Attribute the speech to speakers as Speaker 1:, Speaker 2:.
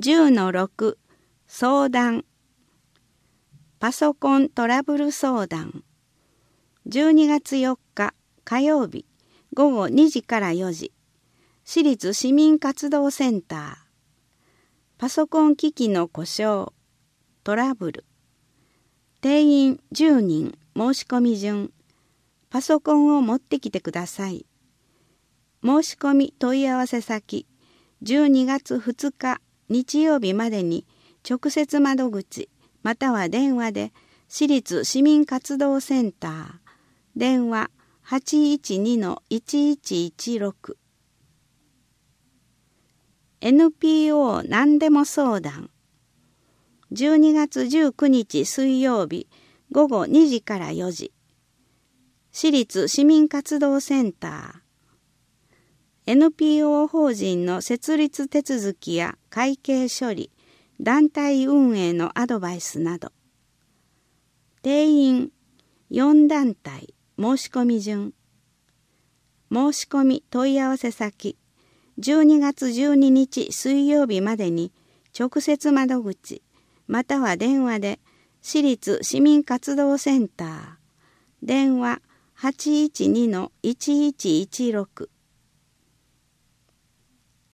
Speaker 1: 10-6相談。パソコントラブル相談。12月4日火曜日午後2時から4時。市立市民活動センター。パソコン機器の故障、トラブル。定員10人申し込み順。パソコンを持ってきてください。申し込み問い合わせ先、12月2日日曜日までに直接窓口または電話で市立市民活動センター、電話 812-1116。NPO 何でも相談。12月19日水曜日午後2時から4時。市立市民活動センター。NPO 法人の設立手続きや会計処理、団体運営のアドバイスなど。定員4団体申し込み順。申し込み問い合わせ先、12月12日水曜日までに直接窓口または電話で市立市民活動センター、電話 812-1116。